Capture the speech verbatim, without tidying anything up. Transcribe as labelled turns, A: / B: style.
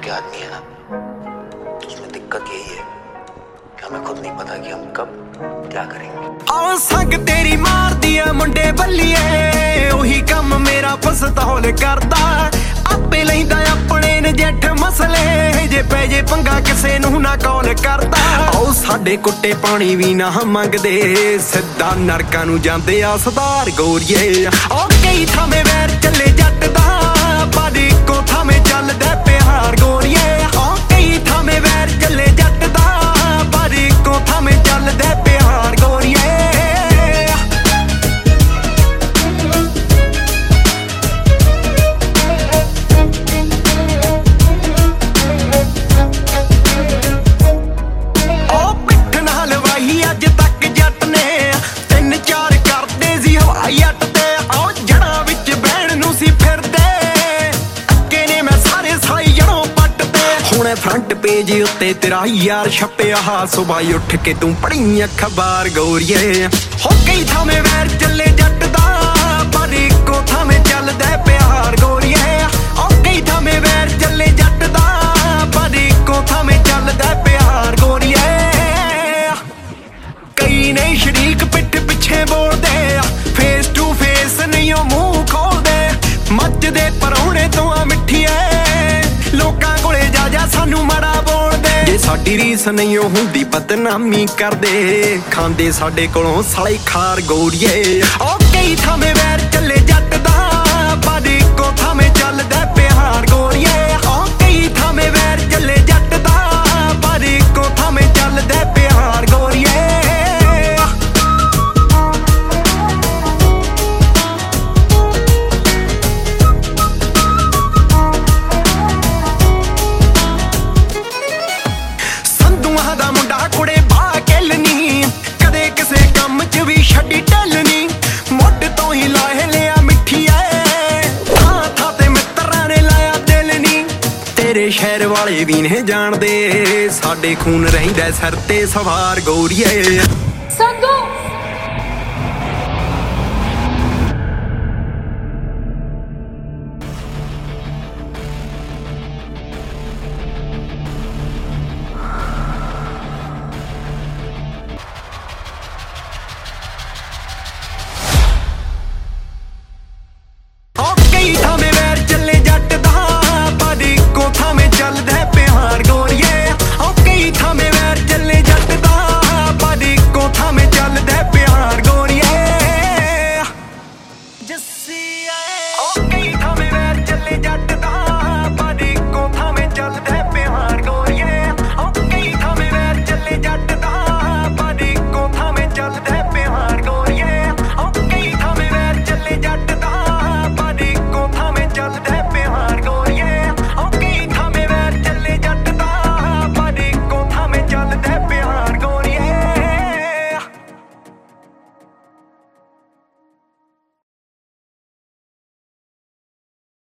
A: के आदमी है ना, उसमें दिक्कत यही है कि हमें खुद नहीं पता कि हम कब क्या करेंगे।
B: आ संग तेरी मार दिया मुंडे बल्लिए, ओही कम मेरा पसतौल करदा, आपे लैंदा अपने ने जेठ मसले, जे पै जे पंगा किसे नूं ना कॉल करदा। ओ साडे कुट्टे पानी भी ना मंगदे, सिद्धा नरकां नूं जांदे आ सदार गोरीए। ओ कई थाਵੇਂ वैर चले जट दा, पर इक्को थाਵੇਂ ਚੱਲਦਾ ਪਿਆਰ गोरीए। ओ कई थाਵੇਂ वैर चले जट दा, पर इक्को थाਵੇਂ ਚੱਲਦਾ ਪਿਆਰ गोरीए। फ्रंट पेज उत्ते तेरा यार छप्पिया, सुबह उठ के तू पढ़ी अखबार गोरीए। हो कई थाਵੇਂ वैर चले जट दा, पर इक्को थाਵੇਂ ਚੱਲਦਾ प्यार गोरीए। हो कई थाਵੇਂ वैर चले जट दा, पर इक्को थाਵੇਂ ਚੱਲਦਾ प्यार गोरीए। कई ने शरीक पिठ पिछे बोलदे, फेस टू फेस नहीं ओ मूंह खोलदे, मचदे परौणे तो आ मिठिए, लोकां कोले जा जा सानू माड़ा बोलदे। जे साडी रीस नहीं ओ हुंदी बदनामी करदे, खांदे साडे कोलों साले खार गोरीए। ओ कई थाਵੇਂ वैर चले जट दा, पर इक्को थाਵੇਂ ਚੱਲਦਾ प्यार गोरीए। ओ कई थाਵੇਂ वैर चले जट दा, पर इक्को थाਵੇਂ ਚੱਲਦਾ प्यार गोरीए। ਛੱਡੀ ਢਲਨੀ ਮੁੱਢ ਤੋਂ ਹੀ ਲਾਹੇ ਲਿਆ ਮਿੱਠੀਏ, ਥਾਂ ਥਾਂ ਤੇ ਮਿੱਤਰਾਂ ਨੇ ਲਾਇਆ ਦਿਲ ਨੀ, ਤੇਰੇ ਸ਼ਹਿਰ ਵਾਲੇ ਵੀ ਨੇ ਜਾਣਦੇ, ਸਾਡੇ ਖੂਨ ਰਹਿੰਦਾ ਸਿਰ ਤੇ ਸਵਾਰ ਗੋਰੀਏ।